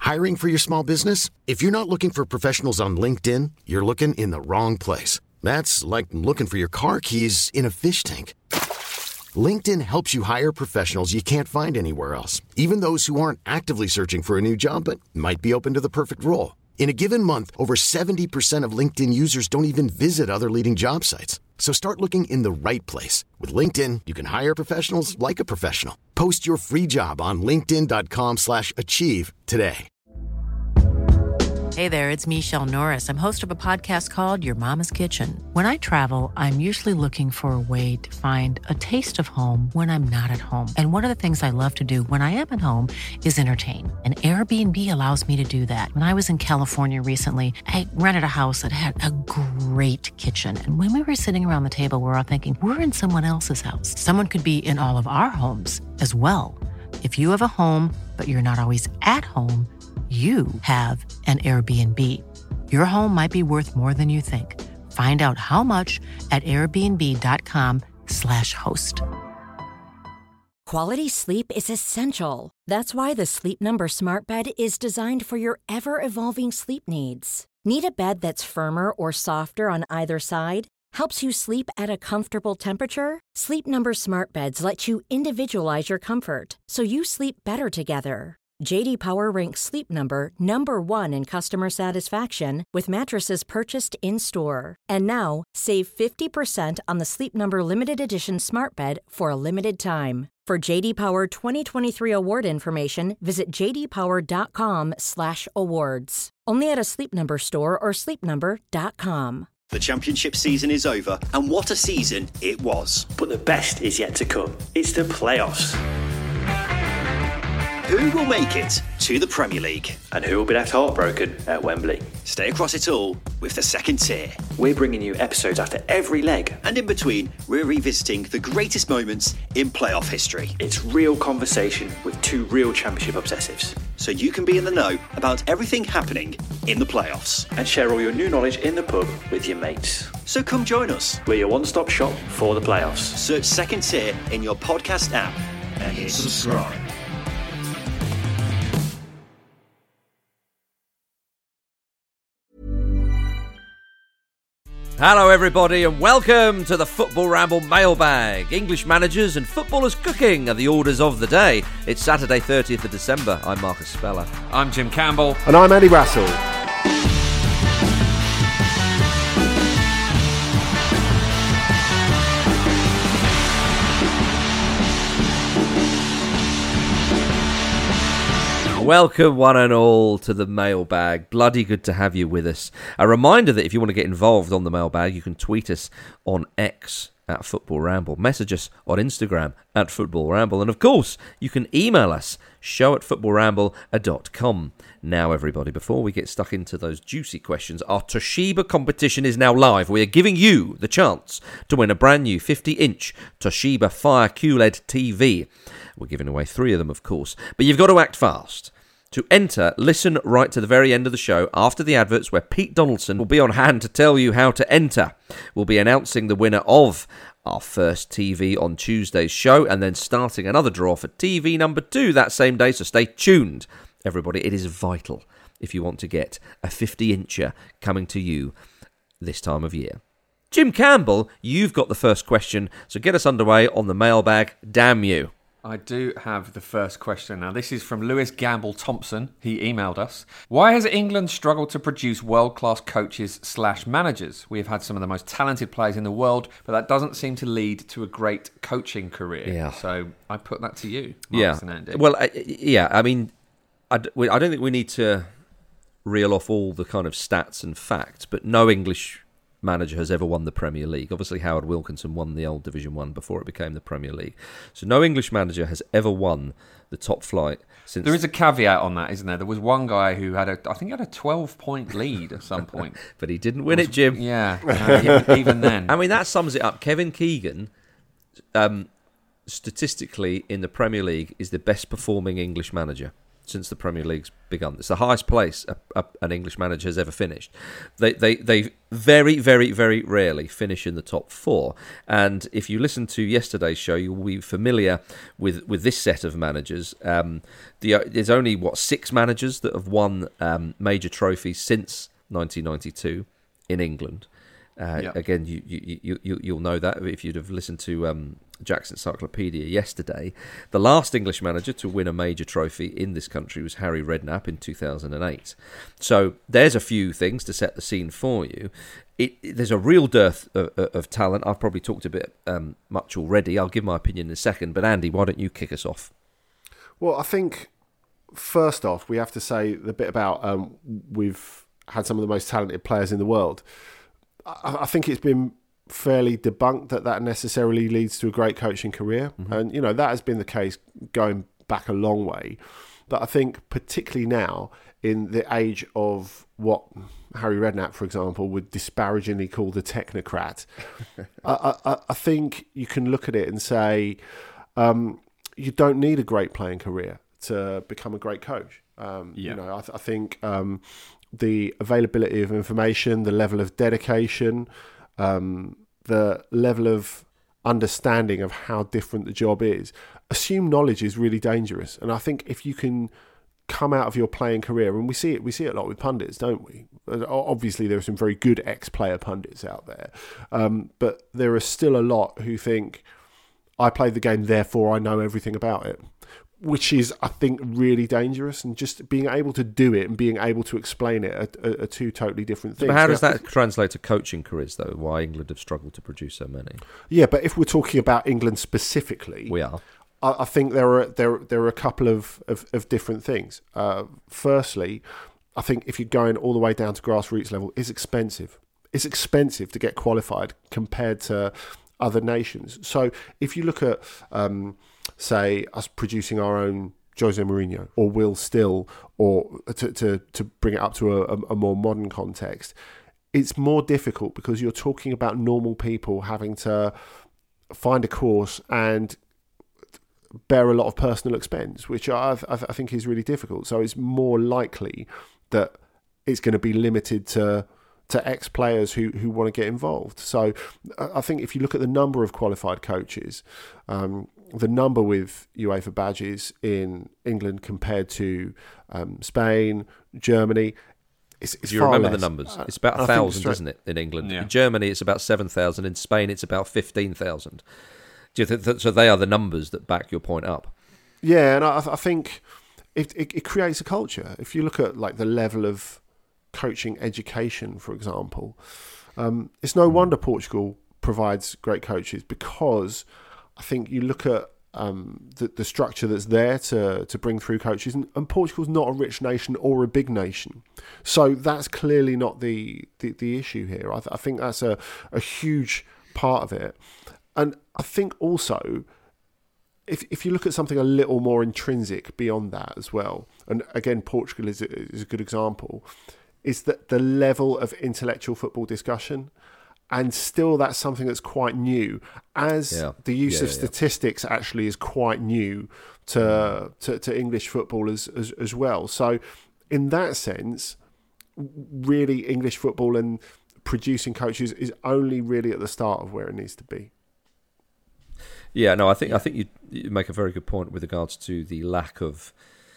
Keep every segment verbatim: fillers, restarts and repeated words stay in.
Hiring for your small business? If you're not looking for professionals on LinkedIn, you're looking in the wrong place. That's like looking for your car keys in a fish tank. LinkedIn helps you hire professionals you can't find anywhere else, even those who aren't actively searching for a new job but might be open to the perfect role. In a given month, over seventy percent of LinkedIn users don't even visit other leading job sites. So start looking in the right place. With LinkedIn, you can hire professionals like a professional. Post your free job on linkedin.com slash achieve today. Hey there, it's Michelle Norris. I'm host of a podcast called Your Mama's Kitchen. When I travel, I'm usually looking for a way to find a taste of home when I'm not at home. And one of the things I love to do when I am at home is entertain. And Airbnb allows me to do that. When I was in California recently, I rented a house that had a great kitchen. And when we were sitting around the table, we were all thinking, we're in someone else's house. Someone could be in all of our homes as well. If you have a home, but you're not always at home, you have an Airbnb. Your home might be worth more than you think. Find out how much at airbnb.com slash host. Quality sleep is essential. That's why the Sleep Number Smart Bed is designed for your ever-evolving sleep needs. Need a bed that's firmer or softer on either side? Helps you sleep at a comfortable temperature? Sleep Number Smart Beds let you individualize your comfort, so you sleep better together. J D Power ranks Sleep Number number one in customer satisfaction with mattresses purchased in-store. And now, save fifty percent on the Sleep Number Limited Edition Smart Bed for a limited time. For J D Power twenty twenty-three award information, visit jdpower.com slash awards. Only at a Sleep Number store or sleep number dot com. The championship season is over, and what a season it was. But the best is yet to come. It's the playoffs. Who will make it to the Premier League? And who will be left heartbroken at Wembley? Stay across it all with the second tier. We're bringing you episodes after every leg. And in between, we're revisiting the greatest moments in playoff history. It's real conversation with two real championship obsessives. So you can be in the know about everything happening in the playoffs. And share all your new knowledge in the pub with your mates. So come join us. We're your one-stop shop for the playoffs. Search Second Tier in your podcast app and hit subscribe. Hello everybody and welcome to the Football Ramble Mailbag. English managers and footballers cooking are the orders of the day. It's Saturday thirtieth of December. I'm Marcus Speller. I'm Jim Campbell. And I'm Andy Russell. Welcome one and all to the Mailbag. Bloody good to have you with us. A reminder that if you want to get involved on the Mailbag, you can tweet us on X at Football Ramble. Message us on Instagram at Football Ramble. And of course, you can email us, show at football ramble dot com. Now, everybody, before we get stuck into those juicy questions, our Toshiba competition is now live. We are giving you the chance to win a brand new fifty inch Toshiba Fire Q L E D T V. We're giving away three of them, of course. But you've got to act fast. To enter, listen right to the very end of the show after the adverts where Pete Donaldson will be on hand to tell you how to enter. We'll be announcing the winner of our first T V on Tuesday's show and then starting another draw for T V number two that same day, so stay tuned. Everybody, it is vital if you want to get a fifty incher coming to you this time of year. Jim Campbell, you've got the first question, so get us underway on the Mailbag. Damn you. I do have the first question. Now, this is from Lewis Gamble Thompson. He emailed us. Why has England struggled to produce world-class coaches slash managers? We have had some of the most talented players in the world, but that doesn't seem to lead to a great coaching career. Yeah. So I put that to you, Marcus yeah. and Andy. Well, I, yeah, I mean, I, d- I don't think we need to reel off all the kind of stats and facts, but no English manager has ever won the Premier League. Obviously, Howard Wilkinson won the old Division One before it became the Premier League. So no English manager has ever won the top flight since... There is a caveat on that, isn't there? There was one guy who had a, I think he had a twelve-point lead at some point. But he didn't win it, Jim. Yeah, uh, even, even then. I mean, that sums it up. Kevin Keegan, um, statistically, in the Premier League, is the best performing English manager. since the Premier League's begun. It's the highest place a, a, an English manager has ever finished. They, they, they very, very, very rarely finish in the top four. And if you listen to yesterday's show, you will be familiar with, with this set of managers. Um, the, there's only, what, six managers that have won um, major trophies since nineteen ninety-two in England. Uh, yep. Again, you, you, you, you, you'll know that if you'd have listened to um, Jack's Encyclopedia yesterday. The last English manager to win a major trophy in this country was Harry Redknapp in two thousand eight. So there's a few things to set the scene for you. It, it, there's a real dearth of, of talent. I've probably talked a bit um, much already. I'll give my opinion in a second. But Andy, why don't you kick us off? Well, I think first off, we have to say the bit about um, we've had some of the most talented players in the world. I think it's been fairly debunked that that necessarily leads to a great coaching career. Mm-hmm. And, you know, that has been the case going back a long way. But I think particularly now, in the age of what Harry Redknapp, for example, would disparagingly call the technocrat, I, I, I think you can look at it and say, um, you don't need a great playing career to become a great coach. Um, yeah. You know, I, th- I think... Um, the availability of information, the level of dedication, um, the level of understanding of how different the job is. Assumed knowledge is really dangerous. And I think if you can come out of your playing career, and we see it, we see it a lot with pundits, don't we? Obviously, there are some very good ex-player pundits out there. Um, but there are still a lot who think, I played the game, therefore I know everything about it. Which is, I think, really dangerous, and just being able to do it and being able to explain it are, are, are two totally different things. But how does that translate to coaching careers, though? Why England have struggled to produce so many? Yeah, but if we're talking about England specifically, we are. I, I think there are there there are a couple of of, of different things. Uh, firstly, I think if you're going all the way down to grassroots level, it's expensive. It's expensive to get qualified compared to other nations. So if you look at um, say us producing our own Jose Mourinho or Will Still, or to to, to bring it up to a, a more modern context, it's more difficult because you're talking about normal people having to find a course and bear a lot of personal expense, which I, I think is really difficult. So it's more likely that it's going to be limited to to ex-players who, who want to get involved. So I think if you look at the number of qualified coaches, um, the number with UEFA badges in England compared to um, Spain, Germany, it's, it's Do you far remember less. the numbers? It's about a thousand, isn't it, in England? Yeah. In Germany, it's about seven thousand. In Spain, it's about fifteen thousand. Do you think that, so they are the numbers that back your point up? Yeah, and I, I think it, it, it creates a culture. If you look at like the level of coaching education, for example, um, it's no wonder Portugal provides great coaches, because I think you look at um, the, the structure that's there to, to bring through coaches, and, and Portugal's not a rich nation or a big nation, so that's clearly not the the, the issue here. I, th- I think that's a, a huge part of it, and I think also if if you look at something a little more intrinsic beyond that as well, and again Portugal is a, is a good example, is that the level of intellectual football discussion, and still that's something that's quite new, as yeah. the use yeah, of yeah, statistics yeah. actually is quite new to, to to English football as, as as well. So in that sense, really English football and producing coaches is only really at the start of where it needs to be. Yeah, no, I think I think you, you make a very good point with regards to the lack of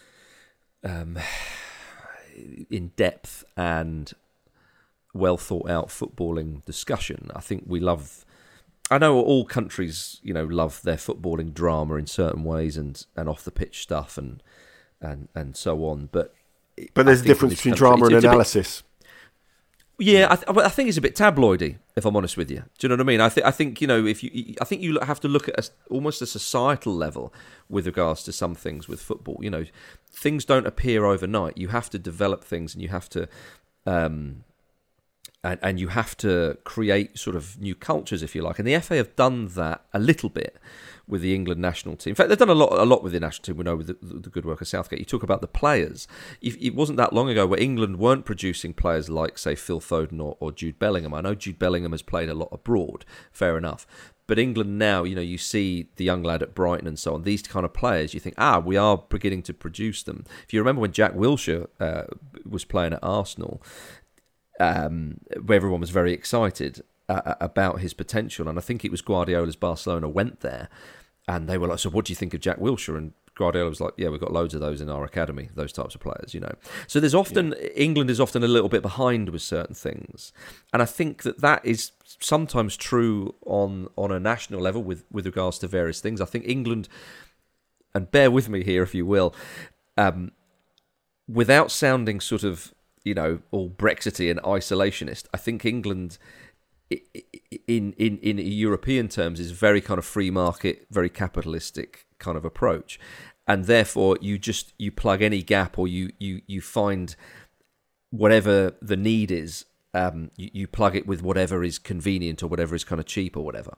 um, in depth and well thought out footballing discussion. I think we love. I know all countries, you know, love their footballing drama in certain ways and, and off the pitch stuff and and and so on. But but there's a difference between country, drama and it's, it's analysis. Bit, yeah, I, th- I think it's a bit tabloidy, if I'm honest with you. Do you know what I mean? I think I think you know if you I think you have to look at a, almost a societal level with regards to some things with football. You know, things don't appear overnight. You have to develop things, and you have to. Um, and, and you have to create sort of new cultures, if you like. And the F A have done that a little bit with the England national team. In fact, they've done a lot, a lot with the national team. We know with the, the good work of Southgate. You talk about the players. It wasn't that long ago where England weren't producing players like, say, Phil Foden or, or Jude Bellingham. I know Jude Bellingham has played a lot abroad, fair enough. But England now, you know, you see the young lad at Brighton and so on, these kind of players, you think, ah, we are beginning to produce them. If you remember when Jack Wilshere uh, was playing at Arsenal, um, where everyone was very excited uh, about his potential, and I think it was Guardiola's Barcelona went there, and they were like, so what do you think of Jack Wilshere? And Guardiola was like, yeah, we've got loads of those in our academy, those types of players, you know. So there's often, yeah. England is often a little bit behind with certain things. And I think that that is sometimes true on on a national level with, with regards to various things. I think England, and bear with me here if you will, um, without sounding sort of, you know, all Brexity and isolationist, I think England, in, in, in European terms, is very kind of free market, very capitalistic kind of approach, and therefore you just you plug any gap, or you you you find whatever the need is, um you, you plug it with whatever is convenient or whatever is kind of cheap or whatever.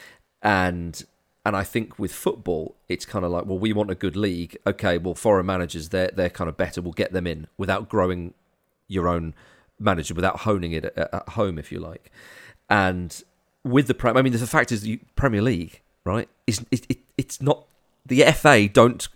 And and I think with football it's kind of like, well, we want a good league, okay, well, foreign managers, they're they're kind of better, we'll get them in without growing your own manager, without honing it at, at home, if you like. And with the I mean the fact is the Premier League, right, is it, it it's not, the F A don't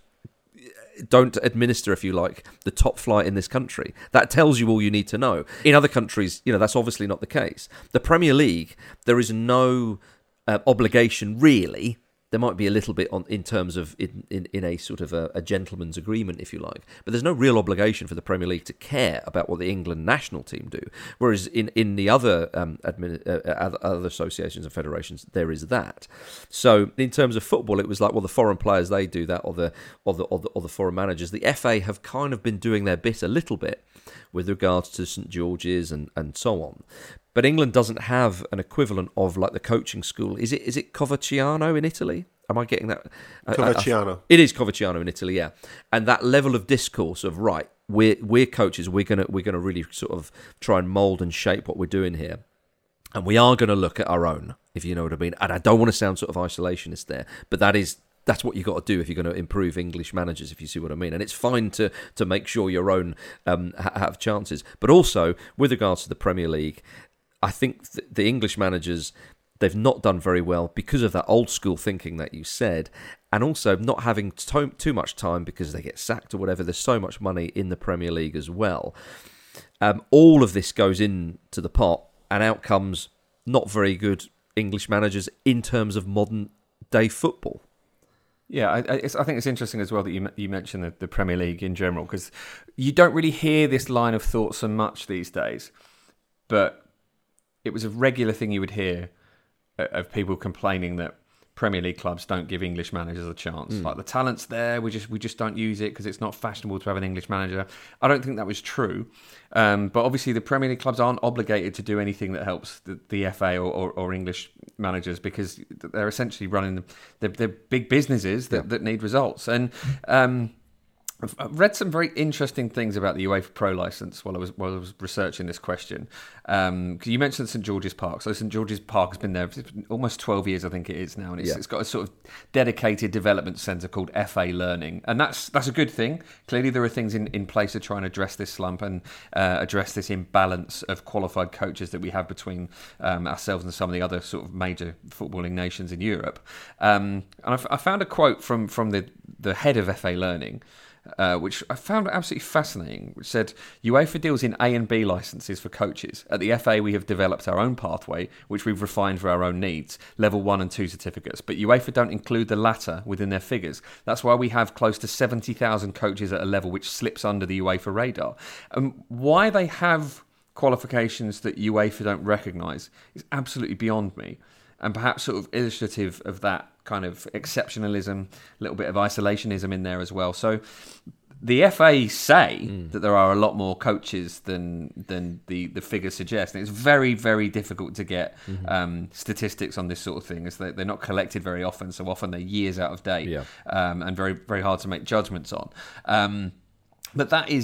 don't administer, if you like, the top flight in this country. That tells you all you need to know. In other countries, you know, that's obviously not the case. The Premier League, there is no uh, obligation, really. There might be a little bit on in terms of in, in, in a sort of a, a gentleman's agreement, if you like, but there's no real obligation for the Premier League to care about what the England national team do. Whereas in, in the other um, admin, uh, other associations and federations, there is that. So in terms of football, it was like, well, the foreign players, they do that, or the or the or the, or the foreign managers. The F A have kind of been doing their bit a little bit with regards to St George's and, and so on. But England doesn't have an equivalent of like the coaching school. Is it is it Coverciano in Italy? Am I getting that? Coverciano. I, I, it is Coverciano in Italy, yeah. And that level of discourse of, right, we're we're coaches, we're gonna we're gonna really sort of try and mould and shape what we're doing here. And we are gonna look at our own, if you know what I mean. And I don't want to sound sort of isolationist there, but that is that's what you got to do if you're going to improve English managers, if you see what I mean. And it's fine to to make sure your own um, ha- have chances. But also, with regards to the Premier League, I think th- the English managers, they've not done very well because of that old school thinking that you said, and also not having to- too much time because they get sacked or whatever. There's so much money in the Premier League as well. Um, all of this goes into the pot, and out comes not very good English managers in terms of modern day football. Yeah, I, it's, I think it's interesting as well that you you mentioned the, the Premier League in general, because you don't really hear this line of thought so much these days, but it was a regular thing you would hear of people complaining that Premier League clubs don't give English managers a chance. Mm. Like, the talent's there, we just we just don't use it because it's not fashionable to have an English manager. I don't think that was true. Um, but obviously the Premier League clubs aren't obligated to do anything that helps the, the F A or, or, or English managers, because they're essentially running, they're, they're big businesses that, yeah. that need results. And um, I've read some very interesting things about the UEFA Pro license while I was while I was researching this question. Um, because you mentioned St George's Park. So St George's Park has been there for almost twelve years, I think it is now, and it's, yeah. it's got a sort of dedicated development centre called F A Learning, and that's that's a good thing. Clearly, there are things in, in place to try and address this slump and uh, address this imbalance of qualified coaches that we have between um, ourselves and some of the other sort of major footballing nations in Europe. Um, and I, f- I found a quote from from the the head of F A Learning, Uh, which I found absolutely fascinating, which said, UEFA deals in A and B licenses for coaches. At the F A, we have developed our own pathway, which we've refined for our own needs, level one and two certificates. But UEFA don't include the latter within their figures. That's why we have close to seventy thousand coaches at a level which slips under the UEFA radar. And why they have qualifications that UEFA don't recognise is absolutely beyond me, and perhaps sort of illustrative of that kind of exceptionalism, a little bit of isolationism in there as well. So the F A say mm. that there are a lot more coaches than than the, the figures suggest. And it's very, very difficult to get mm-hmm. um, statistics on this sort of thing, as they, they're not collected very often. So often they're years out of date, yeah. um, and very, very hard to make judgments on. Um, but that is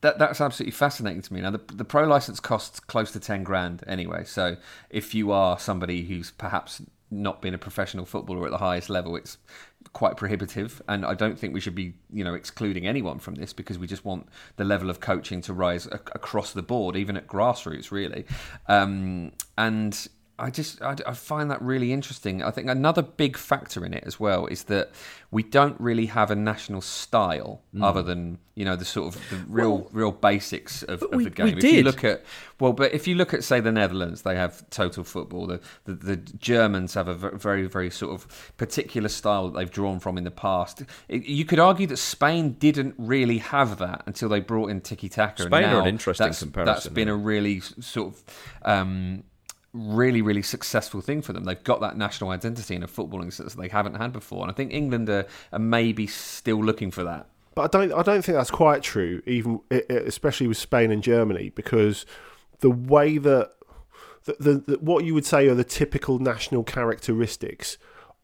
that that's absolutely fascinating to me. Now, the, the pro license costs close to ten grand anyway. So if you are somebody who's perhaps not been a professional footballer at the highest level, it's quite prohibitive. And I don't think we should be, you know, excluding anyone from this, because we just want the level of coaching to rise a- across the board, even at grassroots, really. Um, and I just I, I find that really interesting. I think another big factor in it as well is that we don't really have a national style mm. other than, you know, the sort of the real well, real basics of, of we, the game. We if did. you look at well, but if you look at, say, the Netherlands, they have total football. The the, the Germans have a very very sort of particular style that they've drawn from in the past. It, you could argue that Spain didn't really have that until they brought in tiki taka. Spain and now are an interesting that's, comparison. That's been a really sort of um, really, really successful thing for them. They've got that national identity in a footballing sense that they haven't had before, and I think England are, are maybe still looking for that. But I don't, I don't think that's quite true, even especially with Spain and Germany, because the way that the, the, the what you would say are the typical national characteristics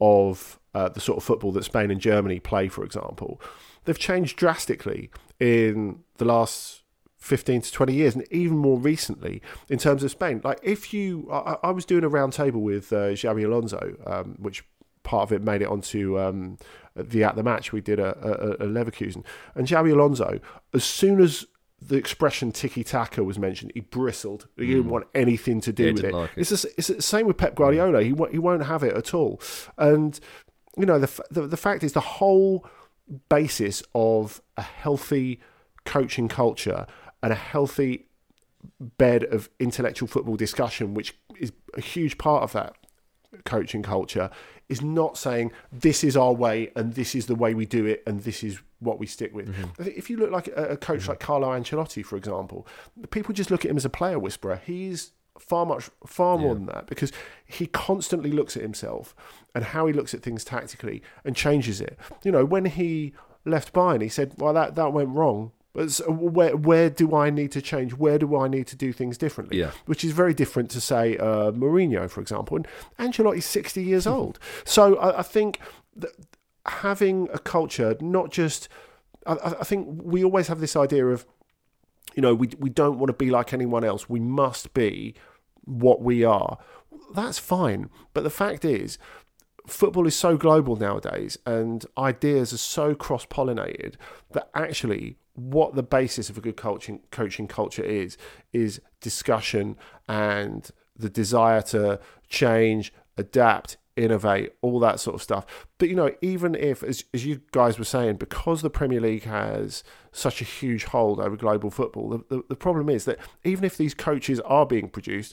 of uh, the sort of football that Spain and Germany play, for example, they've changed drastically in the last fifteen to twenty years, and even more recently in terms of Spain. Like, if you, I, I was doing a round table with uh, Xabi Alonso, um, which part of it made it onto um, the At The Match. We did a, a, a Leverkusen, and Xabi Alonso, as soon as the expression tiki-taka was mentioned, he bristled. He mm. didn't want anything to do yeah, with it. Like it. It's, the, it's the same with Pep Guardiola. He won't, he won't have it at all. And, you know, the, the the fact is, the whole basis of a healthy coaching culture and a healthy bed of intellectual football discussion, which is a huge part of that coaching culture, is not saying this is our way and this is the way we do it and this is what we stick with. Mm-hmm. I think if you look like a, a coach mm-hmm. like Carlo Ancelotti, for example, people just look at him as a player whisperer. He's far much, far more yeah. than that, because he constantly looks at himself and how he looks at things tactically and changes it. You know, when he left Bayern, he said, well, that, that went wrong. So where where do I need to change? Where do I need to do things differently? Yeah. Which is very different to, say, uh, Mourinho, for example. And Ancelotti's sixty years old. So I, I think that having a culture, not just... I, I think we always have this idea of, you know, we we don't want to be like anyone else. We must be what we are. That's fine. But the fact is, football is so global nowadays and ideas are so cross-pollinated that actually what the basis of a good coaching coaching culture is, is discussion and the desire to change, adapt, innovate, all that sort of stuff. But, you know, even if, as, as you guys were saying, because the Premier League has such a huge hold over global football, the, the, the problem is that even if these coaches are being produced,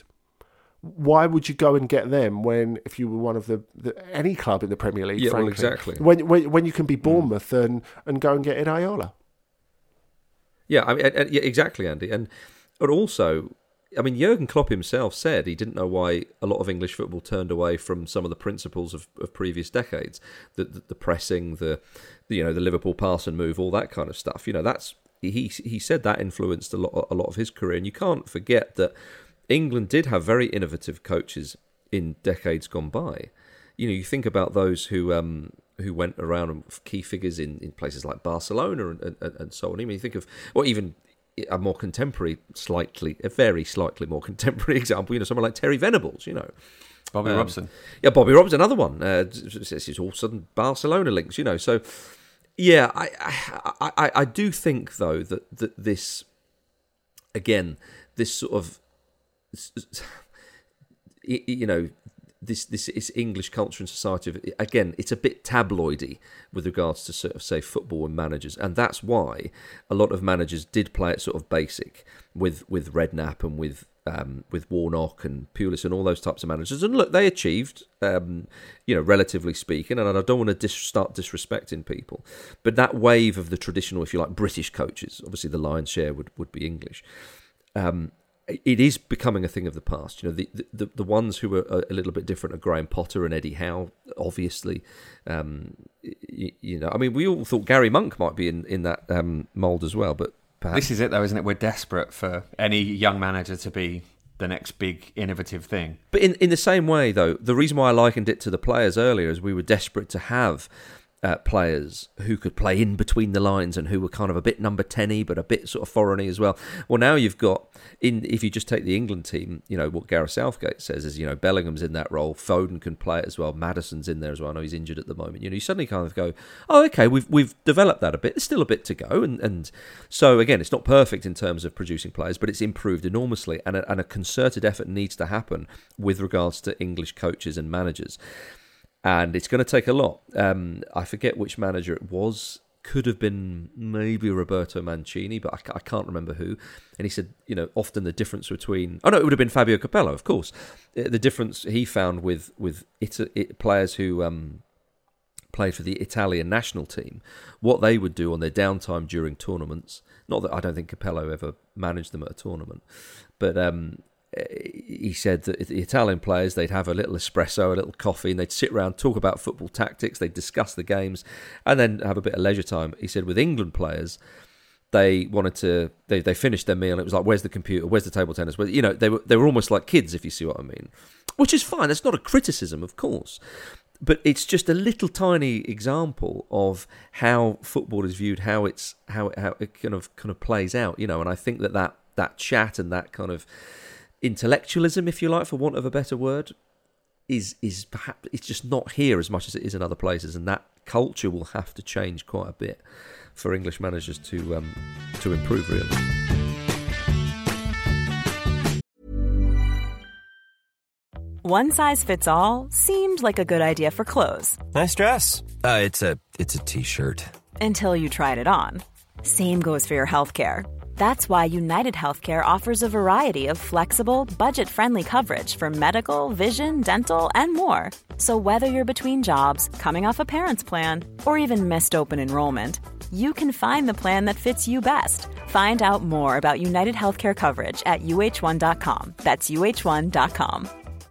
why would you go and get them when, if you were one of the, the any club in the Premier League, yeah, frankly, well, exactly. when, when when you can be Bournemouth mm. and, and go and get Ed Ayola? Yeah, I mean, yeah, exactly, Andy. And but also, I mean, Jurgen Klopp himself said he didn't know why a lot of English football turned away from some of the principles of, of previous decades, the, the the pressing, the, the you know the Liverpool pass and move, all that kind of stuff. You know, that's he he said that influenced a lot a lot of his career, and you can't forget that England did have very innovative coaches in decades gone by. You know, you think about those who um, who went around and key figures in, in places like Barcelona and, and, and so on. I mean, you think of, or even a more contemporary, slightly, a very slightly more contemporary example, you know, someone like Terry Venables, you know. Bobby um, Robson. Yeah, Bobby Robson, another one. Uh, it's all sudden Barcelona links, you know. So, yeah, I, I, I, I do think, though, that, that this, again, this sort of, you know, this this is English culture and society. Again, it's a bit tabloidy with regards to sort of, say, football and managers, and that's why a lot of managers did play it sort of basic with with Redknapp and with um, with Warnock and Pulis and all those types of managers. And look, they achieved, um, you know, relatively speaking. And I don't want to dis- start disrespecting people, but that wave of the traditional, if you like, British coaches, obviously the lion's share would would be English. Um, It is becoming a thing of the past. You know, the the, the ones who are a little bit different are Graham Potter and Eddie Howe, obviously. Um, you, you know, I mean, we all thought Gary Monk might be in, in that um, mould as well, but perhaps... This is it, though, isn't it? We're desperate for any young manager to be the next big innovative thing. But in, in the same way, though, the reason why I likened it to the players earlier is we were desperate to have uh, players who could play in between the lines and who were kind of a bit number ten-y but a bit sort of foreign-y as well. Well, now you've got, in if you just take the England team, you know, what Gareth Southgate says is, you know, Bellingham's in that role, Foden can play it as well, Maddison's in there as well. I know he's injured at the moment. You know, you suddenly kind of go, oh, okay, we've we've developed that a bit. There's still a bit to go. And, and so, again, it's not perfect in terms of producing players, but it's improved enormously. And a, and a concerted effort needs to happen with regards to English coaches and managers. And it's going to take a lot. Um, I forget which manager it was. Could have been maybe Roberto Mancini, but I, I can't remember who. And he said, you know, often the difference between... Oh, no, it would have been Fabio Capello, of course. The difference he found with, with it, it, players who um, played for the Italian national team, what they would do on their downtime during tournaments. Not that I don't think Capello ever managed them at a tournament, but... Um, he said that the Italian players, they'd have a little espresso, a little coffee, and they'd sit around, talk about football tactics, they'd discuss the games, and then have a bit of leisure time. He said with England players, they wanted to, they, they finished their meal, and it was like, where's the computer, where's the table tennis? Well, you know, they were they were almost like kids, if you see what I mean. Which is fine, that's not a criticism, of course. But it's just a little tiny example of how football is viewed, how it's how it, how it kind of kind of plays out, you know. And I think that that, that chat and that kind of intellectualism, if you like, for want of a better word, is is perhaps it's just not here as much as it is in other places, and that culture will have to change quite a bit for English managers to um, to improve, really. One size fits all seemed like a good idea for clothes. Nice dress. Uh, it's a it's a t-shirt. Until you tried it on. Same goes for your healthcare. That's why United Healthcare offers a variety of flexible, budget-friendly coverage for medical, vision, dental, and more. So whether you're between jobs, coming off a parent's plan, or even missed open enrollment, you can find the plan that fits you best. Find out more about United Healthcare coverage at U H one dot com. That's U H one dot com.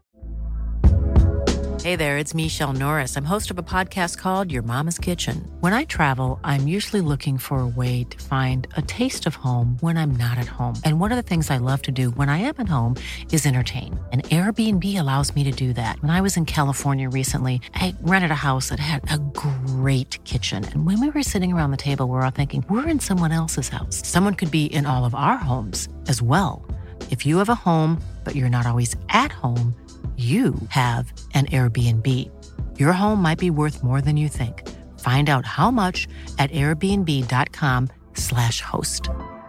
Hey there, it's Michelle Norris. I'm host of a podcast called Your Mama's Kitchen. When I travel, I'm usually looking for a way to find a taste of home when I'm not at home. And one of the things I love to do when I am at home is entertain. And Airbnb allows me to do that. When I was in California recently, I rented a house that had a great kitchen. And when we were sitting around the table, we were all thinking, we're in someone else's house. Someone could be in all of our homes as well. If you have a home, but you're not always at home, you have an Airbnb. Your home might be worth more than you think. Find out how much at airbnb.com slash host.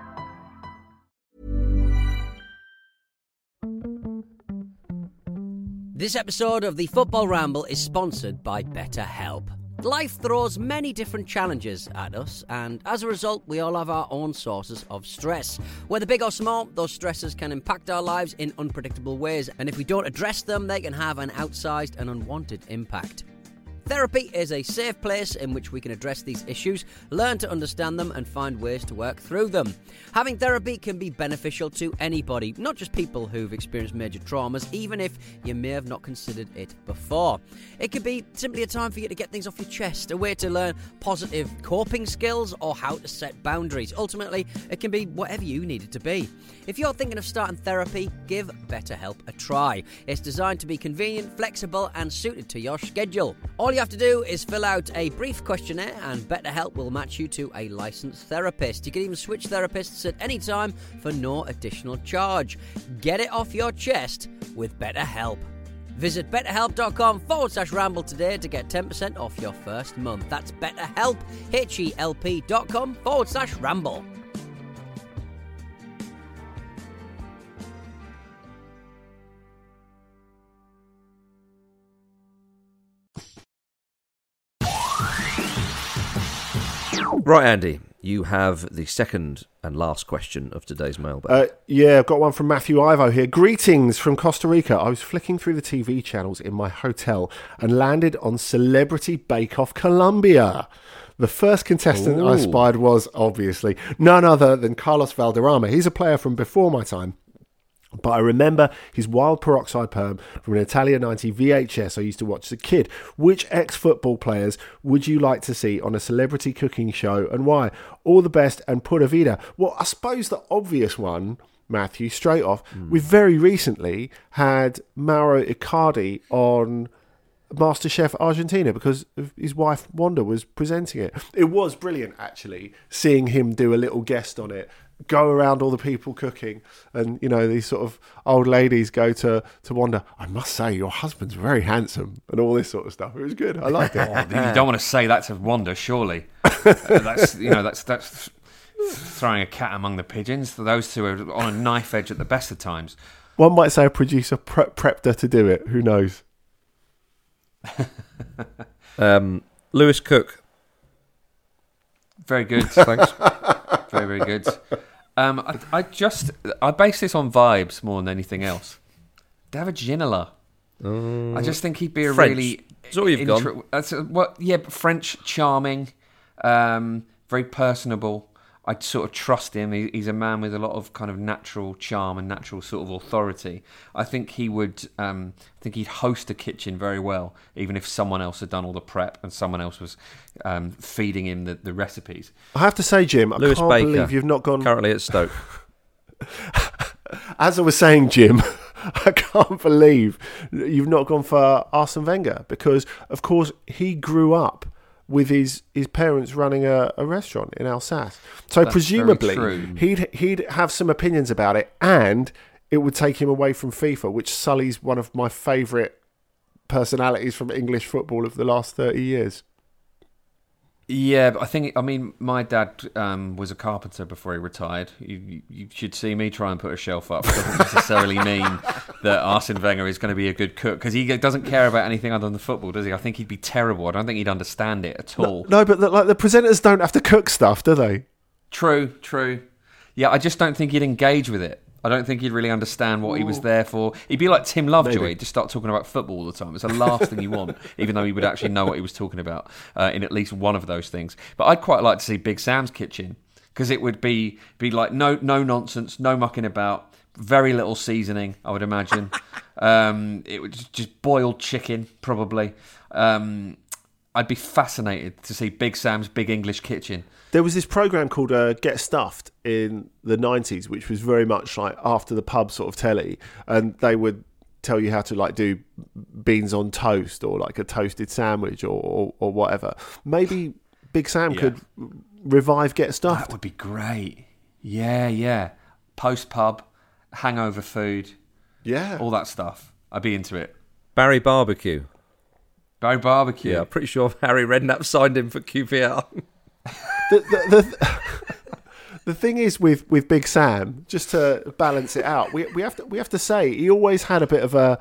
This episode of the Football Ramble is sponsored by BetterHelp. Life throws many different challenges at us, and as a result, we all have our own sources of stress. Whether big or small, those stresses can impact our lives in unpredictable ways, and if we don't address them, they can have an outsized and unwanted impact. Therapy is a safe place in which we can address these issues, learn to understand them, and find ways to work through them. Having therapy can be beneficial to anybody, not just people who've experienced major traumas, even if you may have not considered it before. It could be simply a time for you to get things off your chest, a way to learn positive coping skills or how to set boundaries. Ultimately, it can be whatever you need it to be. If you're thinking of starting therapy, give BetterHelp a try. It's designed to be convenient, flexible, and suited to your schedule. All you have to do is fill out a brief questionnaire and BetterHelp will match you to a licensed therapist. You can even switch therapists at any time for no additional charge. Get it off your chest with BetterHelp. Visit betterhelp.com forward slash ramble today to get ten percent off your first month. That's BetterHelp, H-E-L-P dot com forward slash ramble. Right, Andy, you have the second and last question of today's mailbag. Uh, yeah, I've got one from Matthew Ivo here. Greetings from Costa Rica. I was flicking through the T V channels in my hotel and landed on Celebrity Bake Off Colombia. The first contestant Ooh. I spied was, obviously, none other than Carlos Valderrama. He's a player from before my time. But I remember his wild peroxide perm from an Italia ninety V H S I used to watch as a kid. Which ex-football players would you like to see on a celebrity cooking show and why? All the best and pura vida. Well, I suppose the obvious one, Matthew, straight off, mm. we've very recently had Mauro Icardi on MasterChef Argentina because his wife Wanda was presenting it. It was brilliant, actually, seeing him do a little guest on it, go around all the people cooking, and you know, these sort of old ladies go to, to Wanda, I must say, your husband's very handsome, and all this sort of stuff. It was good. I liked it. Oh, you don't want to say that to Wanda, surely. that's you know that's that's throwing a cat among the pigeons. Those two are on a knife edge at the best of times. One might say a producer pre- prepped her to do it. Who knows? um, Lewis Cook. Very good, thanks. Very, very good. Um, I, I just I base this on vibes more than anything else. David Ginola. Um, I just think he'd be a French. really. That's all you've intro- gone. That's a, well, yeah, French, charming, um, very personable. I'd sort of trust him. He, he's a man with a lot of kind of natural charm and natural sort of authority. I think he would. Um, I think he'd host a kitchen very well, even if someone else had done all the prep and someone else was um, feeding him the, the recipes. I have to say, Jim, I Lewis can't Baker, believe you've not gone. Currently at Stoke. As I was saying, Jim, I can't believe you've not gone for Arsene Wenger because, of course, he grew up with his, his parents running a, a restaurant in Alsace. So That's presumably he'd he'd have some opinions about it, and it would take him away from FIFA, which sullies one of my favourite personalities from English football of the last thirty years. Yeah, but I think, I mean, my dad um, was a carpenter before he retired. You, you should see me try and put a shelf up. It doesn't necessarily mean that Arsene Wenger is going to be a good cook, because he doesn't care about anything other than the football, does he? I think he'd be terrible. I don't think he'd understand it at all. No, no but the, like the presenters don't have to cook stuff, do they? True, true. Yeah, I just don't think he'd engage with it. I don't think he'd really understand what he was there for. He'd be like Tim Lovejoy. Maybe. He'd just start talking about football all the time. It's the last thing you want, even though he would actually know what he was talking about uh, in at least one of those things. But I'd quite like to see Big Sam's kitchen, because it would be be like no no nonsense, no mucking about, very little seasoning, I would imagine. um, it would just, just boiled chicken, probably. Um, I'd be fascinated to see Big Sam's Big English Kitchen. There was this program called uh, Get Stuffed in the nineties, which was very much like after the pub sort of telly, and they would tell you how to like do beans on toast or like a toasted sandwich or or, or whatever. Maybe Big Sam yeah. could revive Get Stuffed. That would be great. Yeah, yeah. Post pub, hangover food, yeah, all that stuff. I'd be into it. Barry Barbecue. Barry Barbecue. Yeah, I'm pretty sure Harry Redknapp signed him for Q P R. the, the, the, the thing is with, with Big Sam, just to balance it out, we we have to we have to say he always had a bit of a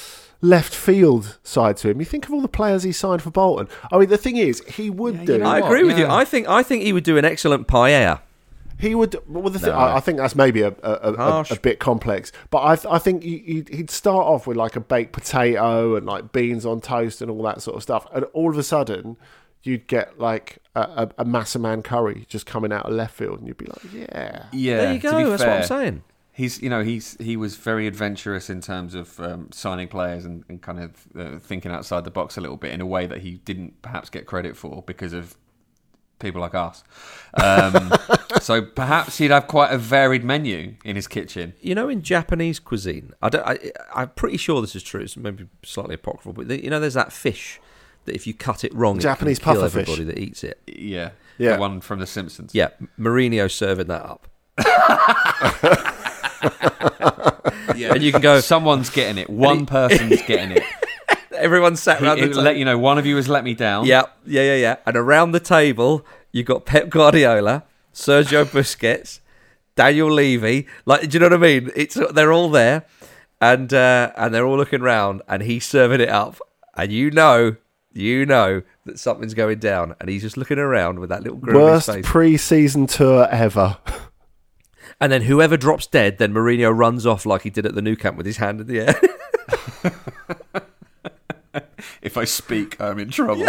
left field side to him. You think of all the players he signed for Bolton. I mean, the thing is, he would yeah, do. You know I what? agree with yeah. you. I think I think he would do an excellent paella. He would. Well, the thing, No. I, I think that's maybe a a, a, Harsh. a bit complex, but I th- I think he, he'd start off with like a baked potato and like beans on toast and all that sort of stuff, and all of a sudden you'd get like a, a, a Massaman curry just coming out of left field, and you'd be like, yeah, Yeah. There you to go. be That's fair, what I'm saying. He's, you know, he's he was very adventurous in terms of um, signing players and, and kind of uh, thinking outside the box a little bit in a way that he didn't perhaps get credit for because of people like us. Um, so perhaps he'd have quite a varied menu in his kitchen. You know, in Japanese cuisine, I don't, I, I'm pretty sure this is true. It's maybe slightly apocryphal, but the, you know, there's that fish that if you cut it wrong, Japanese it can kill puffer fish. everybody that eats it. Yeah, Yeah. the one from The Simpsons. Yeah, Mourinho serving that up. Yeah, And you can go, someone's getting it. One person's getting it. everyone sat He, around the he'll table. let you know one of you has let me down. Yeah, yeah, yeah, yeah. And around the table, you've got Pep Guardiola, Sergio Busquets, Daniel Levy. Like, do you know what I mean? It's they're all there, and uh, and they're all looking round, and he's serving it up, and you know, you know that something's going down, and he's just looking around with that little grin on his worst face. pre-season tour ever. And then whoever drops dead, then Mourinho runs off like he did at the Nou Camp with his hand in the air. If I speak, I'm in trouble.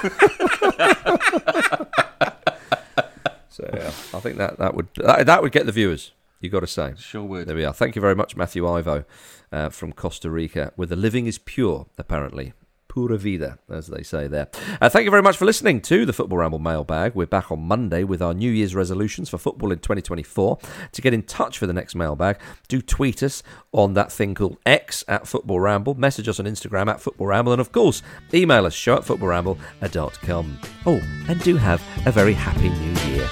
So yeah, I think that that would that, that would get the viewers. You got to say, Sure would. There we are. Thank you very much, Matthew Ivo, uh, from Costa Rica. Where the living is pure, apparently. pura vida, as they say there. Uh, thank you very much for listening to the Football Ramble mailbag. We're back on Monday with our New Year's resolutions for football in twenty twenty-four. To get in touch for the next mailbag, do tweet us on that thing called X at Football Ramble, message us on Instagram at Football Ramble, and of course, email us show at football ramble dot com. Oh, and do have a very happy new year.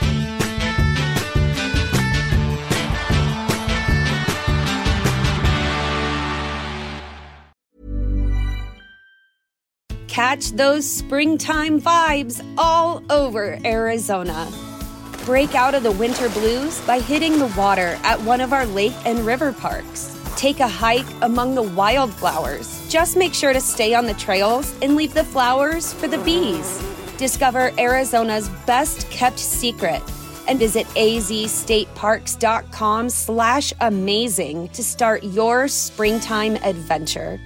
Catch those springtime vibes all over Arizona. Break out of the winter blues by hitting the water at one of our lake and river parks. Take a hike among the wildflowers. Just make sure to stay on the trails and leave the flowers for the bees. Discover Arizona's best kept secret and visit azstateparks.com slash amazing to start your springtime adventure.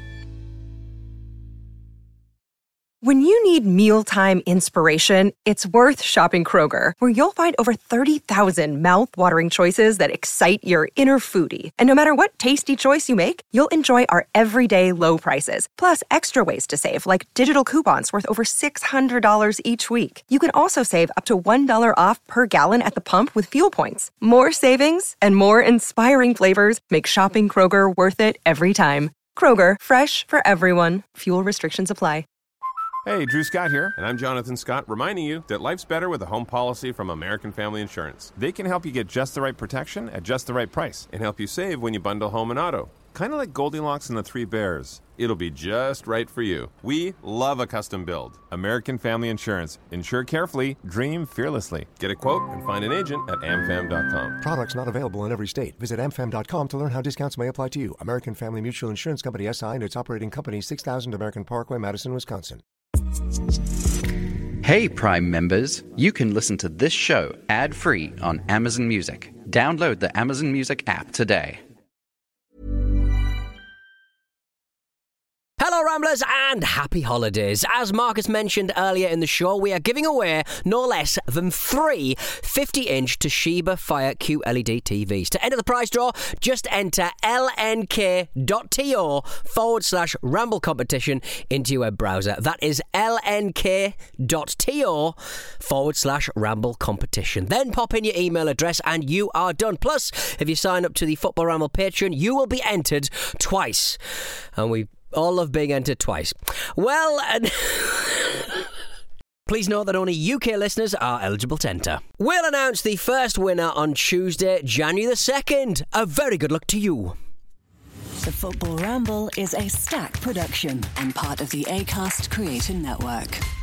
When you need mealtime inspiration, it's worth shopping Kroger, where you'll find over thirty thousand mouth-watering choices that excite your inner foodie. And no matter what tasty choice you make, you'll enjoy our everyday low prices, plus extra ways to save, like digital coupons worth over six hundred dollars each week. You can also save up to one dollar off per gallon at the pump with fuel points. More savings and more inspiring flavors make shopping Kroger worth it every time. Kroger, fresh for everyone. Fuel restrictions apply. Hey, Drew Scott here, and I'm Jonathan Scott, reminding you that life's better with a home policy from American Family Insurance. They can help you get just the right protection at just the right price and help you save when you bundle home and auto. Kind of like Goldilocks and the Three Bears. It'll be just right for you. We love a custom build. American Family Insurance. Insure carefully, dream fearlessly. Get a quote and find an agent at am fam dot com. Products not available in every state. Visit am fam dot com to learn how discounts may apply to you. American Family Mutual Insurance Company S I and its operating company, six thousand American Parkway, Madison, Wisconsin. Hey, Prime members, you can listen to this show ad-free on Amazon Music. Download the Amazon Music app today. Hello, Ramblers, and happy holidays. As Marcus mentioned earlier in the show, we are giving away no less than three fifty-inch Toshiba Fire Q L E D T Vs. To enter the prize draw, just enter lnk.to forward slash ramble competition into your web browser. That is lnk.to forward slash ramble competition. Then pop in your email address and you are done. Plus, if you sign up to the Football Ramble Patreon, you will be entered twice. And we all love being entered twice. Well, and please note that only U K listeners are eligible to enter. We'll announce the first winner on Tuesday, January the second. A very good luck to you. The Football Ramble is a Stack production and part of the Acast Creator Network.